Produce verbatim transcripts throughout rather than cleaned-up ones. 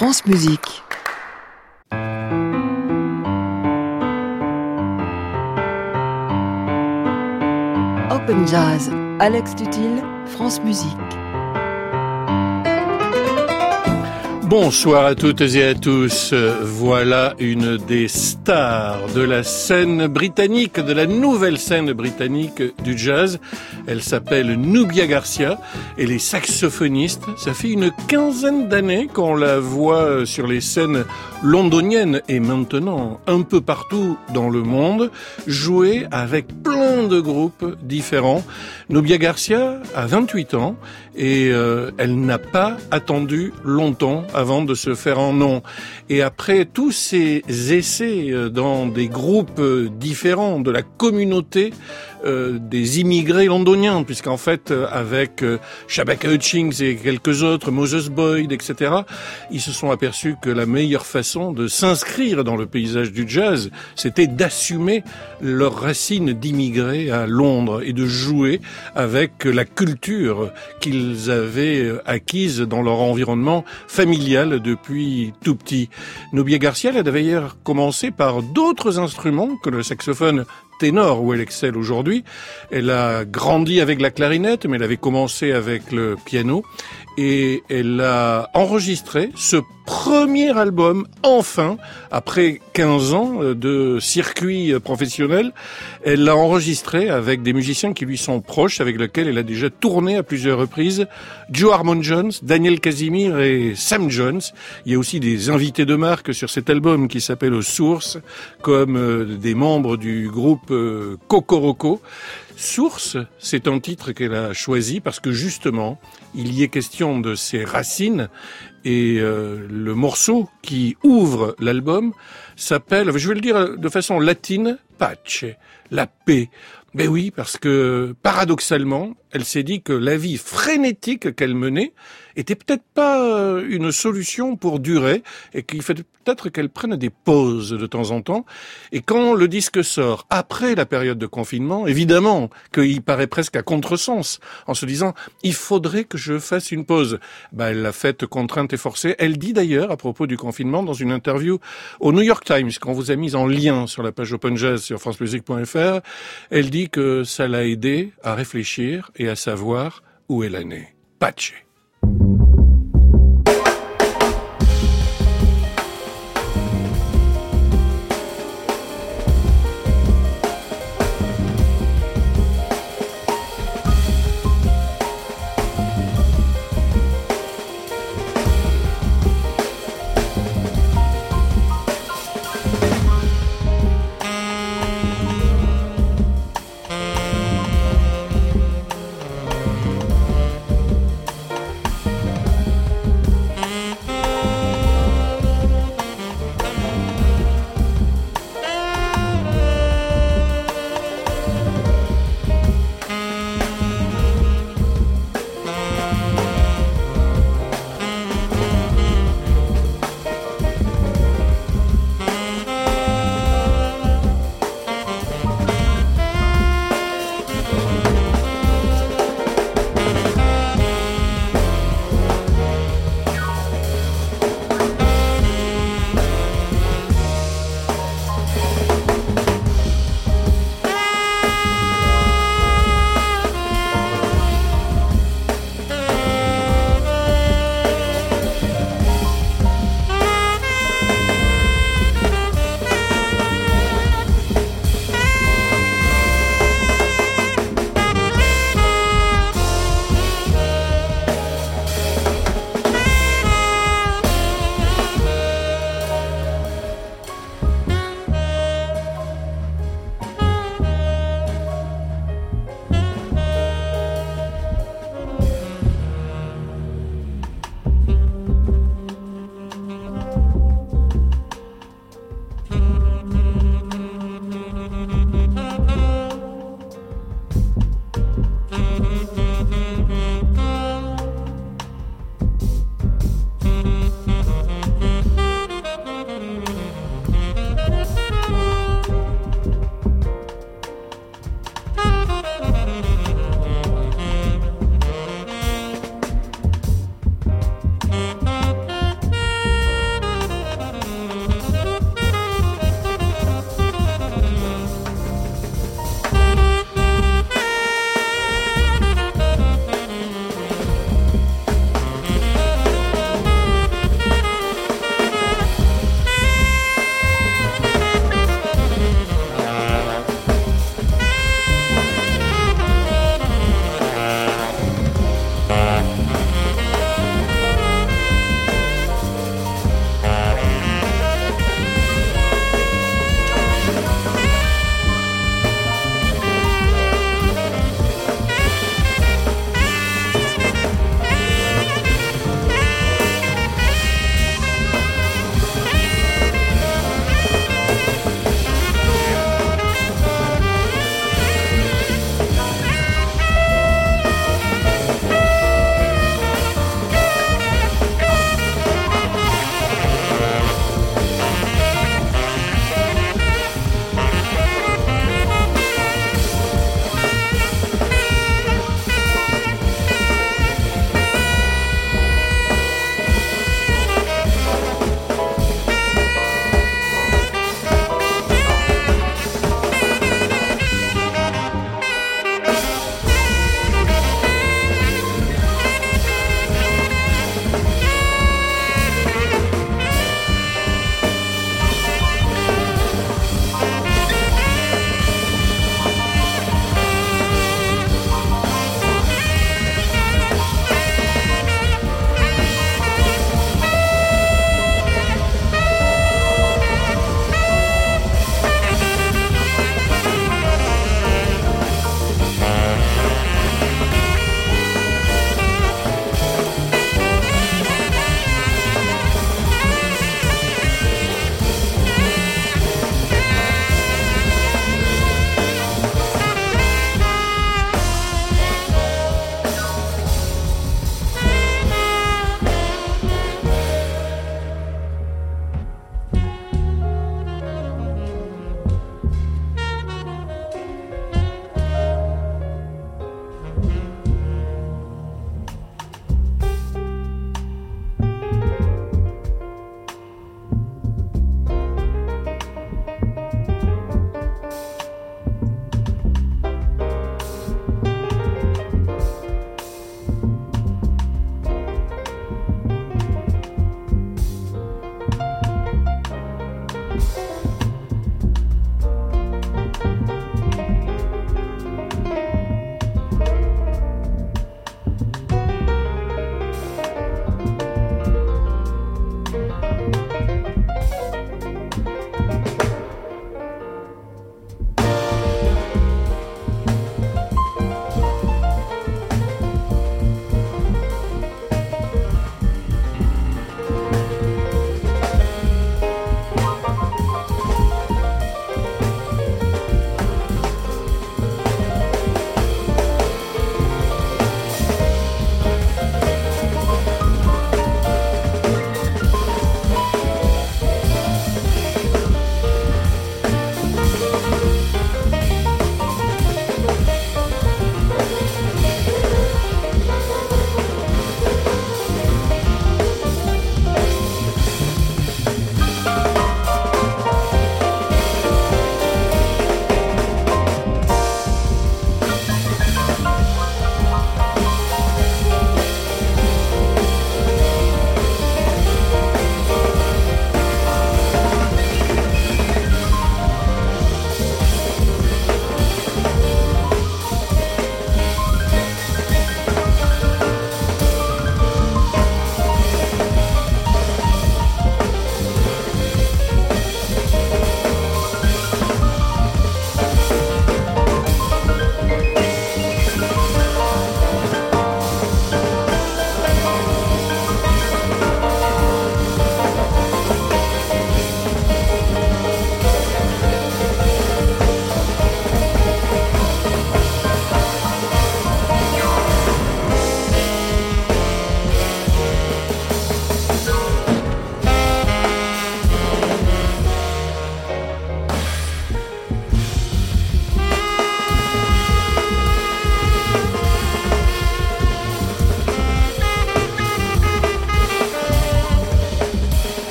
France Musique. Open Jazz, Alex Tutil, France Musique. Bonsoir à toutes et à tous. Voilà une des stars de la scène britannique, de la nouvelle scène britannique du jazz. Elle s'appelle Nubia Garcia. Elle est saxophoniste. Ça fait une quinzaine d'années qu'on la voit sur les scènes londoniennes et maintenant un peu partout dans le monde, jouer avec plein de groupes différents. Nubia Garcia a vingt-huit ans et euh, elle n'a pas attendu longtemps avant de se faire un nom. Et après tous ces essais dans des groupes différents de la communauté euh, des immigrés londoniens, puisqu'en fait, avec euh, Shabaka Hutchings et quelques autres, Moses Boyd, et cetera, ils se sont aperçus que la meilleure façon de s'inscrire dans le paysage du jazz, c'était d'assumer leurs racines d'immigrés à Londres et de jouer avec la culture qu'ils avaient acquise dans leur environnement familial depuis tout petit. Nubia Garcia a d'ailleurs commencé par d'autres instruments que le saxophone ténor où elle excelle aujourd'hui. Elle a grandi avec la clarinette, mais elle avait commencé avec le piano et elle a enregistré ce premier album, enfin, après quinze ans de circuit professionnel. Elle l'a enregistré avec des musiciens qui lui sont proches, avec lesquels elle a déjà tourné à plusieurs reprises. Joe Harmon Jones, Daniel Casimir et Sam Jones. Il y a aussi des invités de marque sur cet album qui s'appelle Source, comme euh, des membres du groupe euh, Kokoroko. Source, c'est un titre qu'elle a choisi parce que justement, il y est question de ses racines et euh, le morceau qui ouvre l'album s'appelle, je vais le dire de façon latine, Pace, la paix. Ben oui, parce que paradoxalement, elle s'est dit que la vie frénétique qu'elle menait était peut-être pas une solution pour durer et qu'il fallait peut-être qu'elle prenne des pauses de temps en temps. Et quand le disque sort après la période de confinement, évidemment qu'il paraît presque à contresens en se disant « il faudrait que je fasse une pause ». Ben, elle l'a faite contrainte et forcée. Elle dit d'ailleurs à propos du confinement dans une interview au New York Times, qu'on vous a mise en lien sur la page Open Jazz sur france musique point f r, elle dit que ça l'a aidée à réfléchir et à savoir où elle est née. Pace.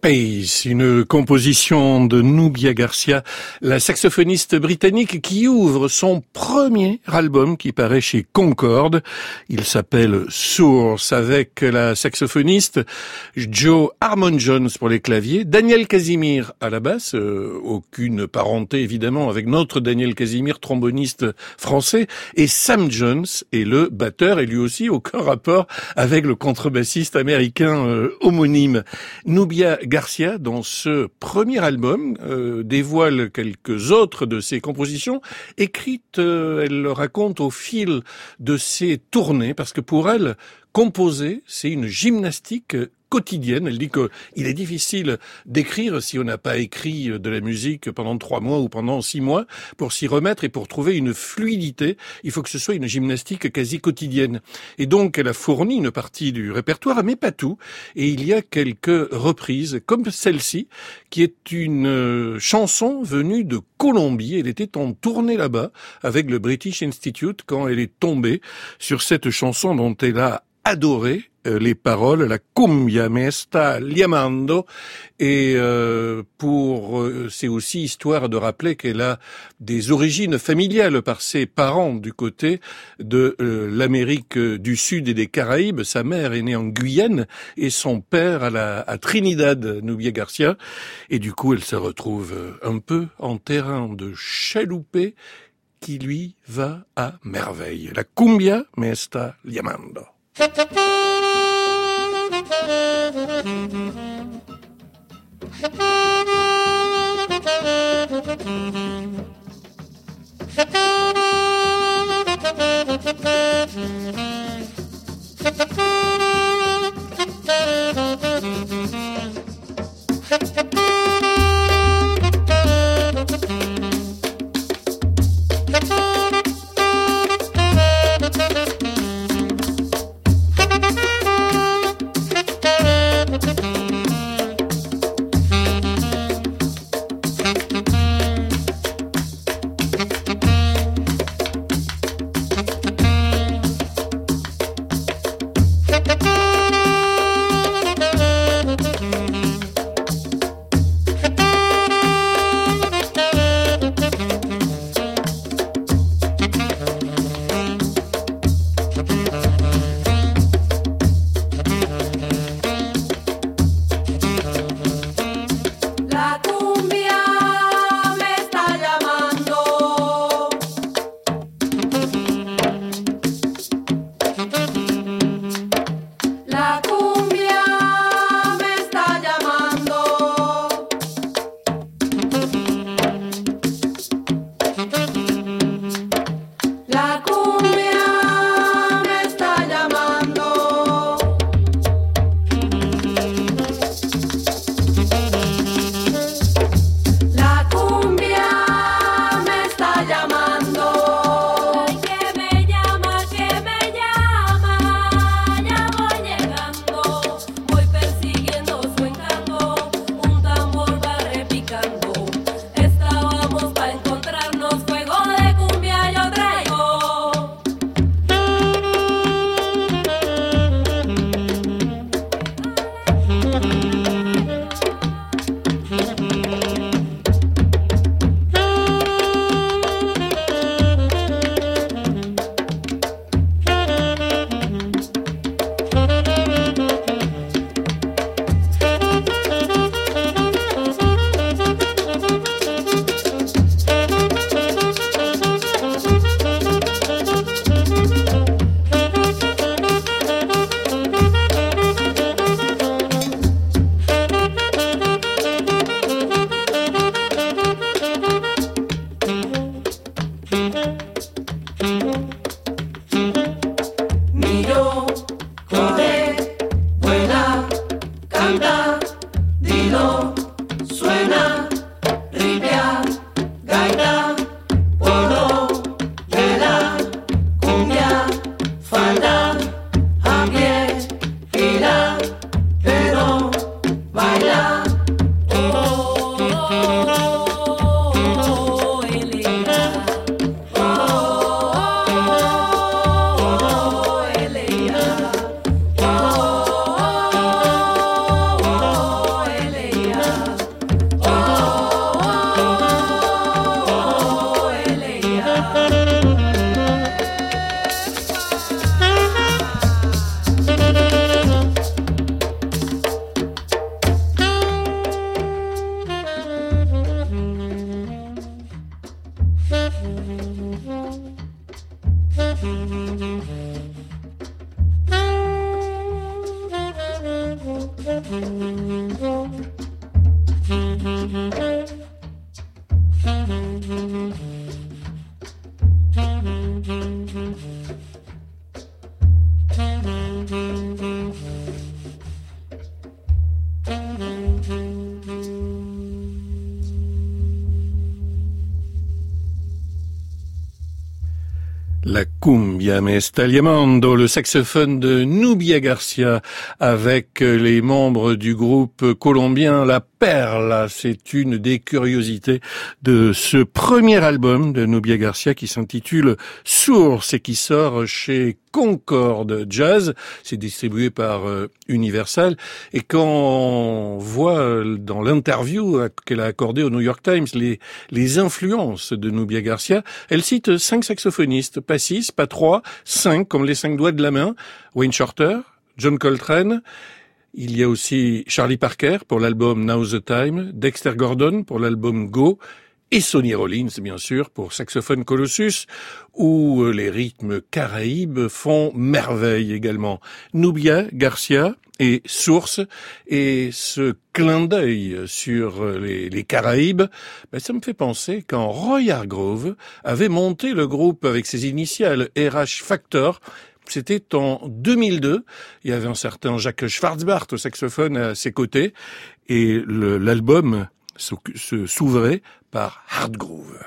Space, une composition de Nubia Garcia, la saxophoniste britannique qui ouvre son premier album qui paraît chez Concorde. Il s'appelle Source, avec la saxophoniste Joe Harmon-Jones pour les claviers, Daniel Casimir à la basse, euh, aucune parenté évidemment avec notre Daniel Casimir, tromboniste français, et Sam Jones est le batteur, et lui aussi aucun rapport avec le contrebassiste américain euh, homonyme. Nubia Garcia, dans ce premier album, euh, dévoile quelques autres de ses compositions, écrites, euh, elle le raconte au fil de ses tournées, parce que pour elle, composer, c'est une gymnastique quotidienne. Elle dit qu'il est difficile d'écrire si on n'a pas écrit de la musique pendant trois mois ou pendant six mois. Pour s'y remettre et pour trouver une fluidité, il faut que ce soit une gymnastique quasi quotidienne. Et donc, elle a fourni une partie du répertoire, mais pas tout. Et il y a quelques reprises, comme celle-ci, qui est une chanson venue de Colombie. Elle était en tournée là-bas avec le British Institute quand elle est tombée sur cette chanson dont elle a adoré les paroles, la cumbia me está llamando, et euh, pour euh, c'est aussi histoire de rappeler qu'elle a des origines familiales par ses parents du côté de euh, l'Amérique du Sud et des Caraïbes. Sa mère est née en Guyane et son père à la à Trinidad, Nubia Garcia, et du coup elle se retrouve un peu en terrain de chaloupé qui lui va à merveille. La cumbia me está llamando. La La cumbia me sta llamando, le saxophone de Nubia Garcia avec les membres du groupe colombien La Perla. C'est une des curiosités de ce premier album de Nubia Garcia qui s'intitule Source et qui sort chez Concorde Jazz. C'est distribué par euh, Universal. Et quand on voit euh, dans l'interview qu'elle a accordée au New York Times les, les influences de Nubia Garcia, elle cite cinq saxophonistes, pas six, pas trois, cinq, comme les cinq doigts de la main. Wayne Shorter, John Coltrane, il y a aussi Charlie Parker pour l'album Now's the Time, Dexter Gordon pour l'album Go, et Sonny Rollins, bien sûr, pour Saxophone Colossus, où les rythmes caraïbes font merveille également. Nubia Garcia et Source, et ce clin d'œil sur les, les Caraïbes, ben ça me fait penser quand Roy Hargrove avait monté le groupe avec ses initiales R H Factor. C'était en deux mille deux. Il y avait un certain Jacques Schwarzbart au saxophone à ses côtés, et le, l'album se, se s'ouvrait par Hard Groove.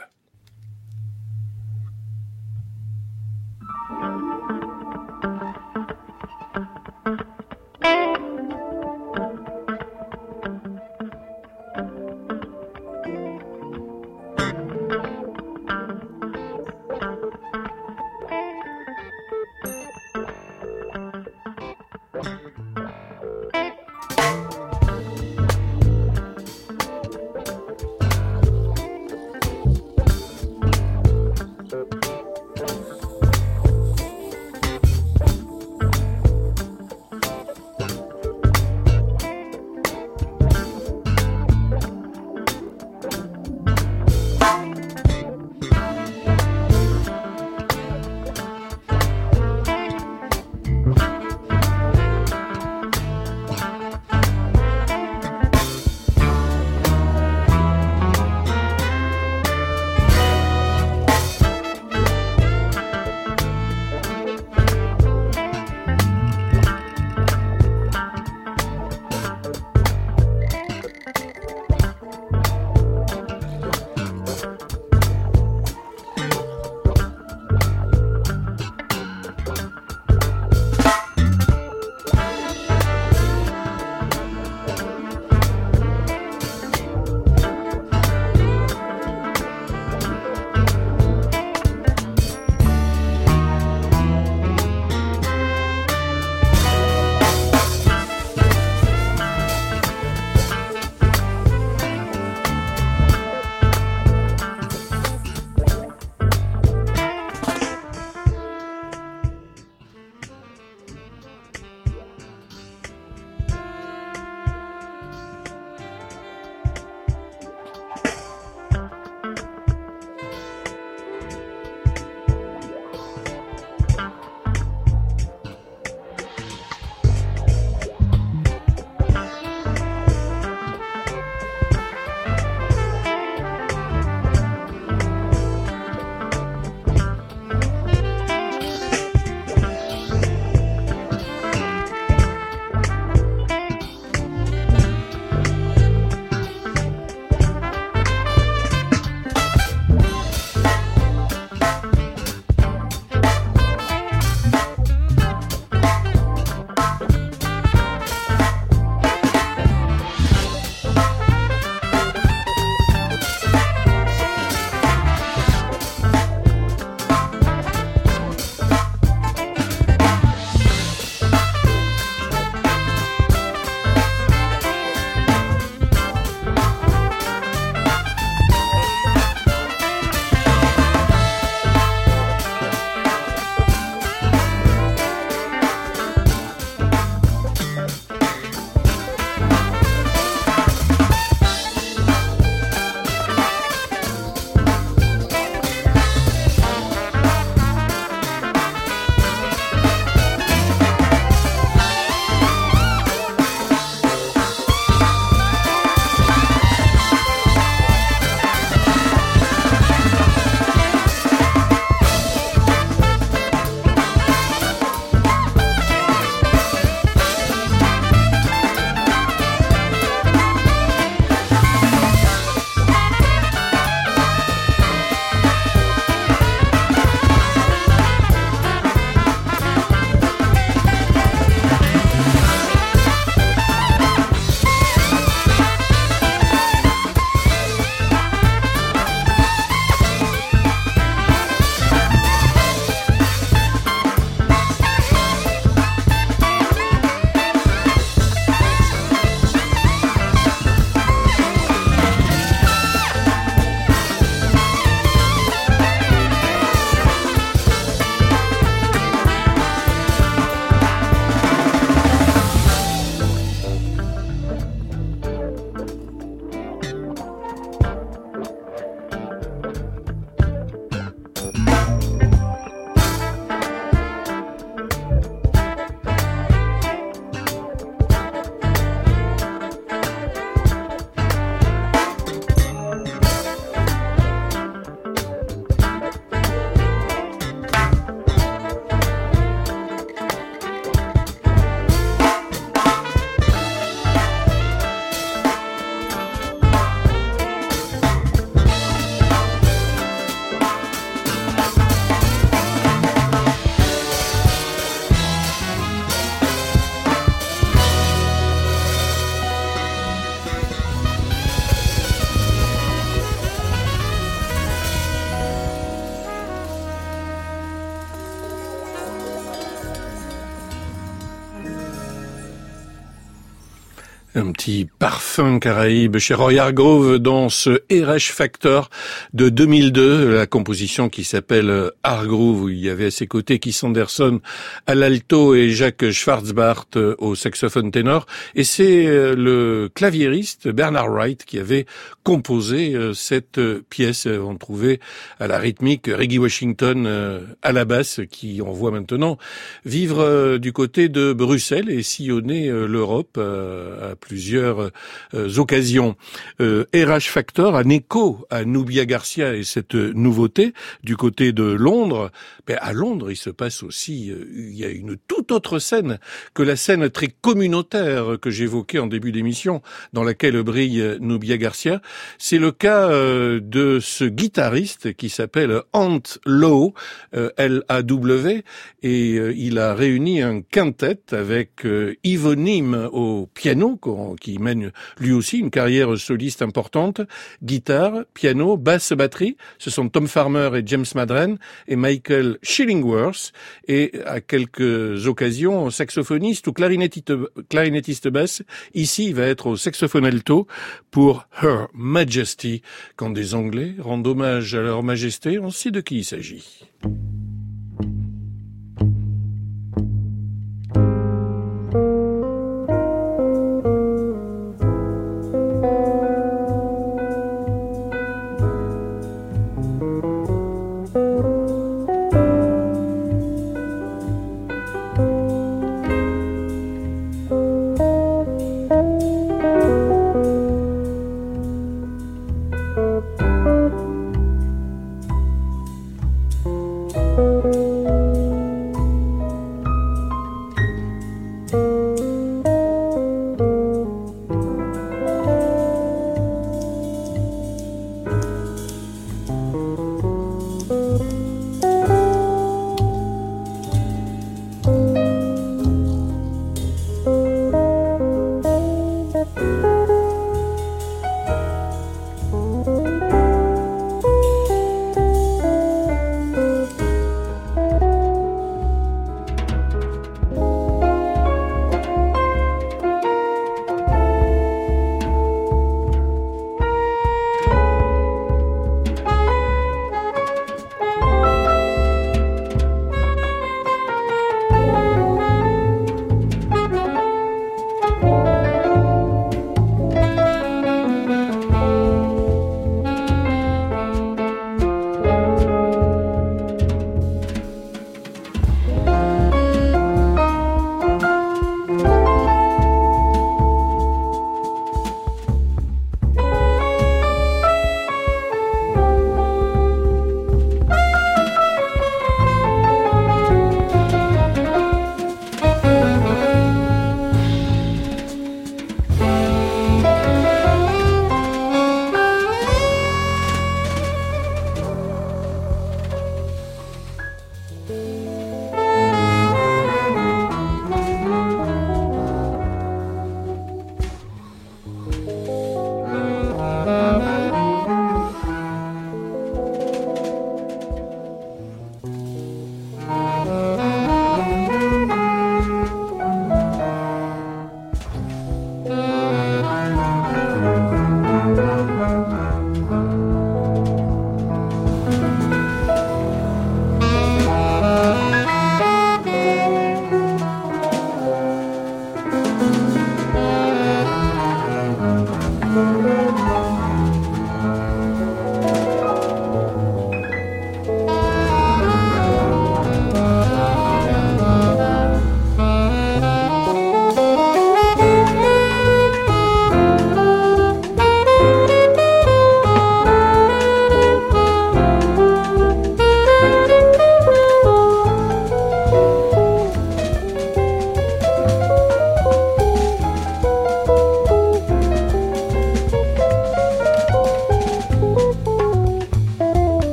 Un petit parfum caraïbe chez Roy Hargrove dans ce Erech Factor de deux mille deux, la composition qui s'appelle Hargrove, où il y avait à ses côtés Keith Anderson à l'alto et Jacques Schwarzbart au saxophone ténor. Et c'est le claviériste Bernard Wright qui avait composé cette pièce. On trouvait à la rythmique Reggie Washington à la basse, qui on voit maintenant vivre du côté de Bruxelles et sillonner l'Europe à plusieurs euh, occasions. Euh, Erech Factor, un écho à Nubia Garcia et cette nouveauté du côté de Londres. Mais à Londres, il se passe aussi, euh, il y a une toute autre scène que la scène très communautaire que j'évoquais en début d'émission, dans laquelle brille Nubia Garcia. C'est le cas euh, de ce guitariste qui s'appelle Ant Lowe, euh, L A W, et euh, il a réuni un quintet avec euh, Ivo Nim au piano, qui mène lui aussi une carrière soliste importante, guitare, piano, basse, batterie. Ce sont Tom Farmer et James Madren et Michael Shillingworth, et à quelques occasions saxophoniste ou clarinettiste, clarinettiste basse. Ici, il va être au saxophone alto pour Her Majesty. Quand des Anglais rendent hommage à leur majesté, on sait de qui il s'agit.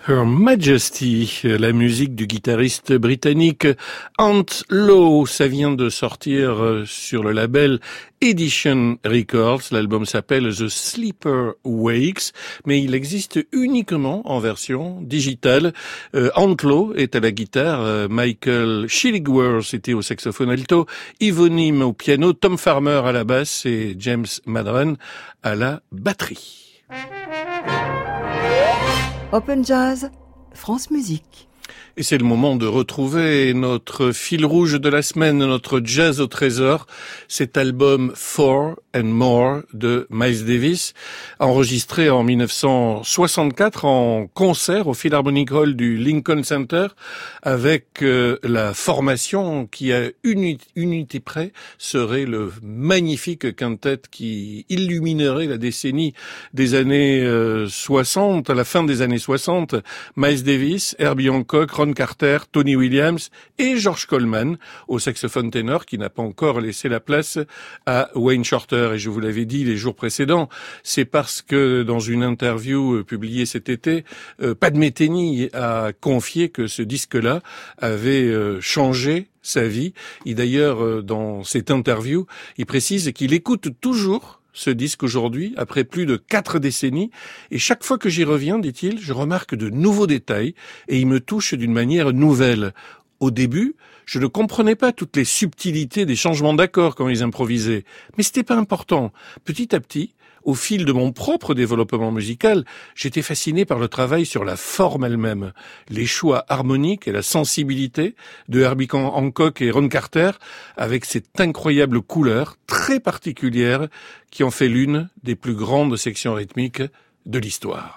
Her Majesty, la musique du guitariste britannique Ant Lowe. Ça vient de sortir sur le label Edition Records. L'album s'appelle The Sleeper Wakes, mais il existe uniquement en version digitale. Euh, Ant Lowe est à la guitare, euh, Michael Shillingworth était au saxophone alto, Yvonim au piano, Tom Farmer à la basse et James Madran à la batterie. Open Jazz, France Musique. Et c'est le moment de retrouver notre fil rouge de la semaine, notre jazz au trésor, cet album Four and More de Miles Davis, enregistré en mille neuf cent soixante-quatre en concert au Philharmonic Hall du Lincoln Center, avec euh, la formation qui, à une unité près, serait le magnifique quintet qui illuminerait la décennie des années euh, soixante, à la fin des années soixante. Miles Davis, Herbie Hancock, Ron Carter, Tony Williams et George Coleman au saxophone ténor, qui n'a pas encore laissé la place à Wayne Shorter. Et je vous l'avais dit les jours précédents, c'est parce que dans une interview publiée cet été, euh, Pat Metheny a confié que ce disque-là avait euh, changé sa vie. Et d'ailleurs, euh, dans cette interview, il précise qu'il écoute toujours ce disque aujourd'hui, après plus de quatre décennies, et chaque fois que j'y reviens, dit-il, je remarque de nouveaux détails, et ils me touchent d'une manière nouvelle. Au début, je ne comprenais pas toutes les subtilités des changements d'accords quand ils improvisaient, mais c'était pas important. Petit à petit, au fil de mon propre développement musical, j'étais fasciné par le travail sur la forme elle-même, les choix harmoniques et la sensibilité de Herbie Hancock et Ron Carter, avec cette incroyable couleur très particulière qui en fait l'une des plus grandes sections rythmiques de l'histoire.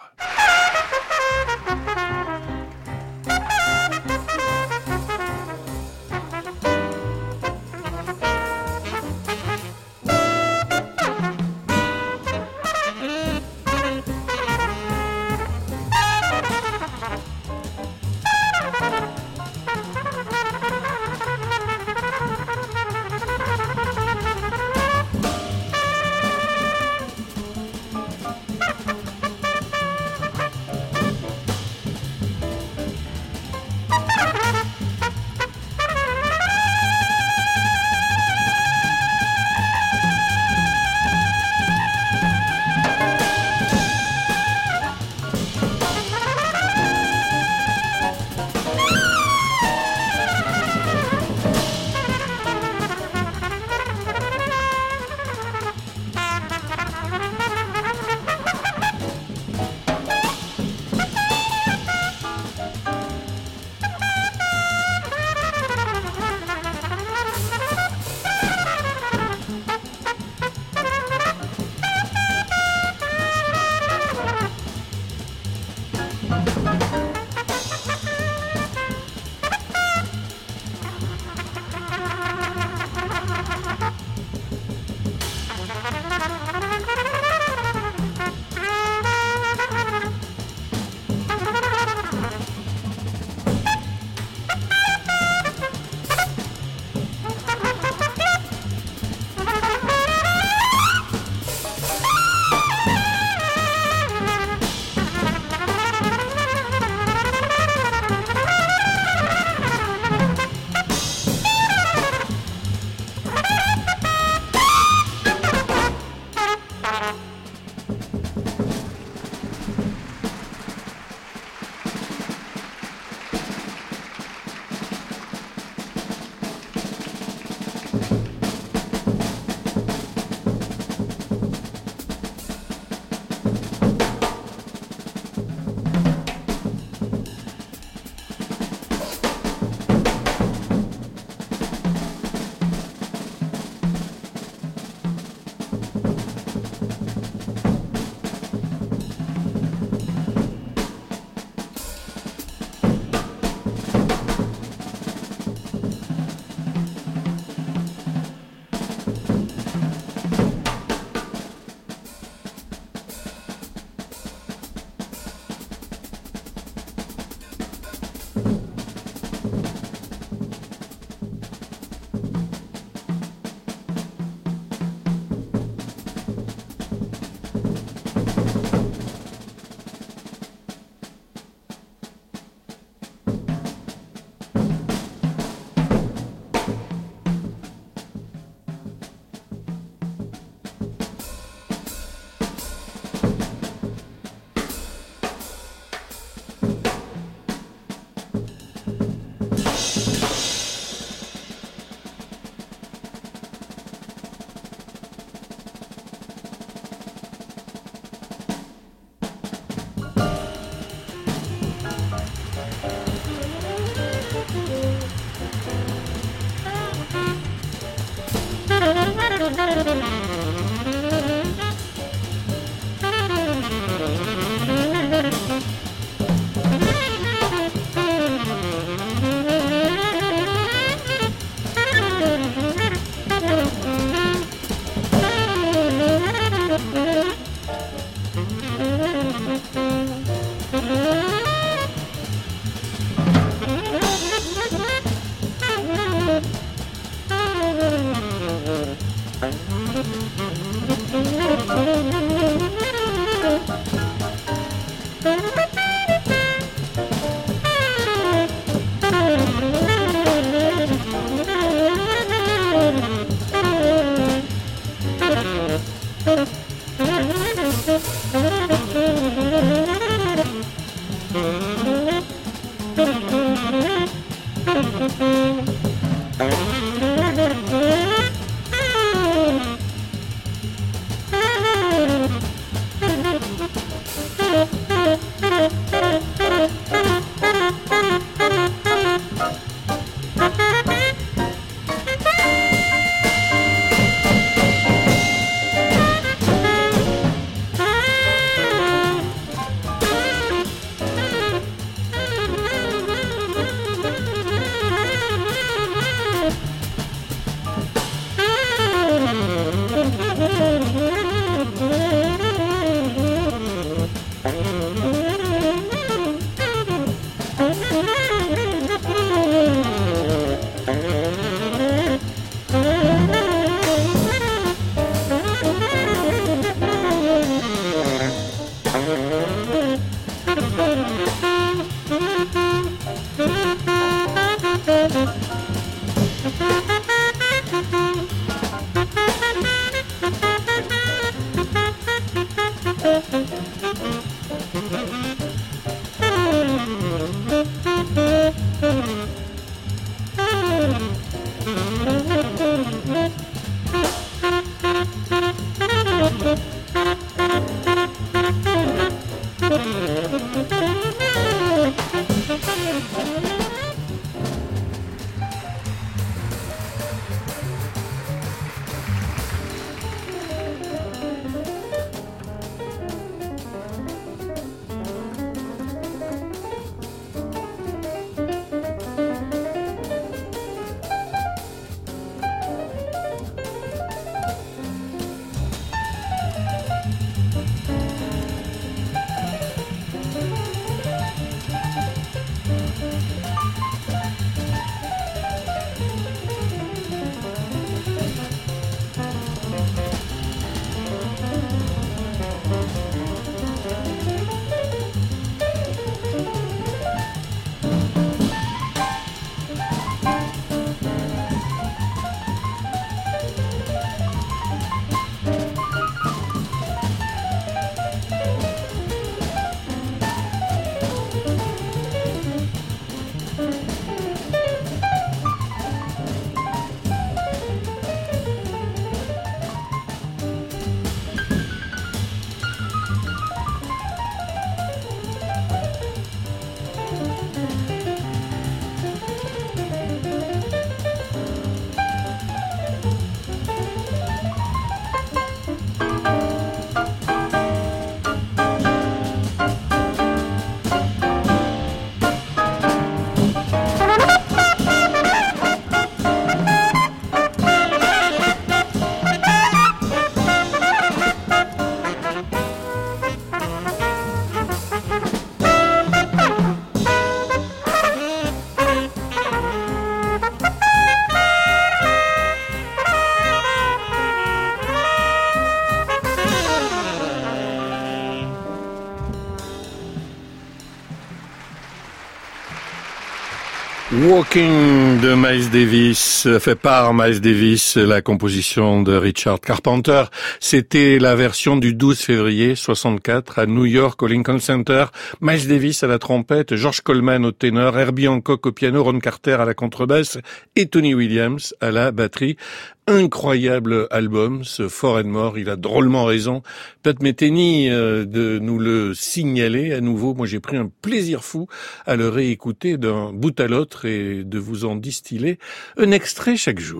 Walking de Miles Davis, fait par Miles Davis, la composition de Richard Carpenter. C'était la version du douze février soixante-quatre à New York au Lincoln Center. Miles Davis à la trompette, George Coleman au ténor, Herbie Hancock au piano, Ron Carter à la contrebasse et Tony Williams à la batterie. Incroyable album, ce For and More, il a drôlement raison. Pat Metheny euh, de nous le signaler à nouveau. Moi, j'ai pris un plaisir fou à le réécouter d'un bout à l'autre et de vous en distiller un extrait chaque jour.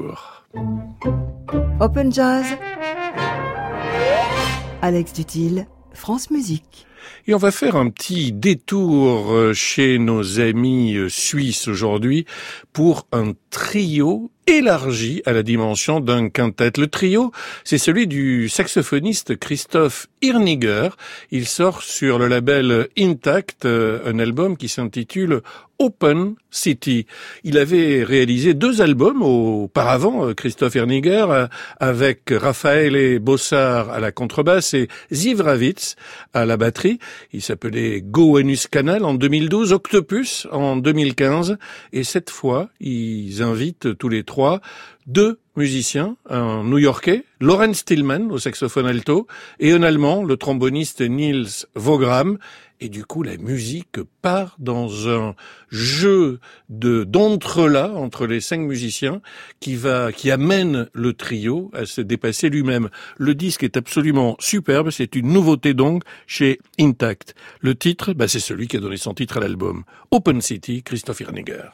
Open Jazz, Alex Dutil, France Musique. Et on va faire un petit détour chez nos amis suisses aujourd'hui pour un trio élargi à la dimension d'un quintet. Le trio, c'est celui du saxophoniste Christoph Hirniger. Il sort sur le label Intact un album qui s'intitule Open City. Il avait réalisé deux albums auparavant, Christoph Hirniger, avec Raphaël Bossard à la contrebasse et Ziv Ravitz à la batterie. Il s'appelait Goenus Canal en deux mille douze, Octopus en deux mille quinze, et cette fois, ils invitent tous les trois deux musiciens, un New-Yorkais, Lawrence Tillman au saxophone alto, et un Allemand, le tromboniste Niels Vogram. Et du coup, la musique part dans un jeu de d'entrelacs entre les cinq musiciens qui va, qui amène le trio à se dépasser lui-même. Le disque est absolument superbe. C'est une nouveauté donc chez Intact. Le titre, bah, c'est celui qui a donné son titre à l'album. Open City, Christoph Hirniger.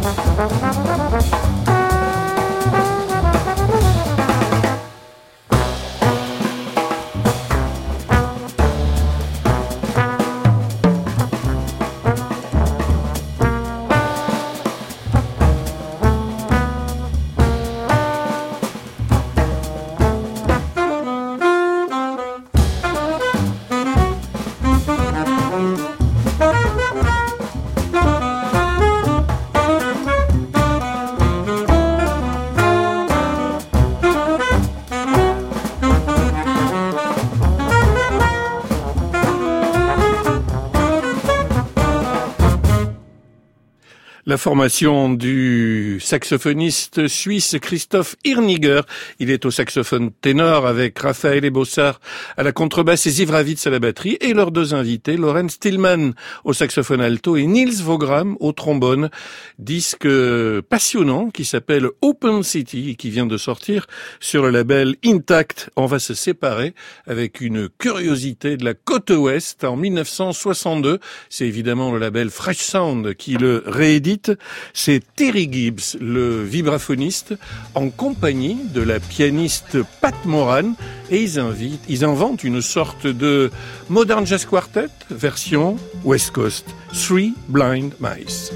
La formation du saxophoniste suisse Christoph Irniger. Il est au saxophone ténor avec Raphaël Bossard à la contrebasse et Ziv Ravitz à la batterie, et leurs deux invités, Loren Stillman au saxophone alto et Niels Vogram au trombone. Disque passionnant qui s'appelle Open City et qui vient de sortir sur le label Intact. On va se séparer avec une curiosité de la côte ouest en mille neuf cent soixante-deux. C'est évidemment le label Fresh Sound qui le réédite. C'est Terry Gibbs, le vibraphoniste, en compagnie de la pianiste Pat Moran, et ils, invitent, ils inventent une sorte de Modern Jazz Quartet version West Coast, Three Blind Mice.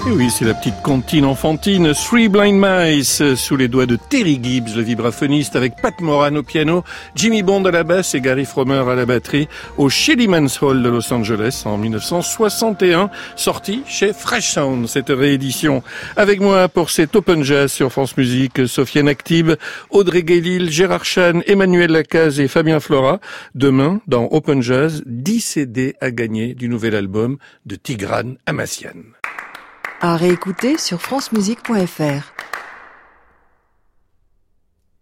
Et oui, c'est la petite comptine enfantine Three Blind Mice sous les doigts de Terry Gibbs, le vibraphoniste, avec Pat Moran au piano, Jimmy Bond à la basse et Gary Fromer à la batterie, au Shillyman's Hall de Los Angeles en mille neuf cent soixante et un, sorti chez Fresh Sound, cette réédition. Avec moi pour cet Open Jazz sur France Musique, Sofiane Aktib, Audrey Guélil, Gérard Chan, Emmanuel Lacaze et Fabien Flora. Demain, dans Open Jazz, dix C D à gagner du nouvel album de Tigran Amassian. À réécouter sur francemusique point f r.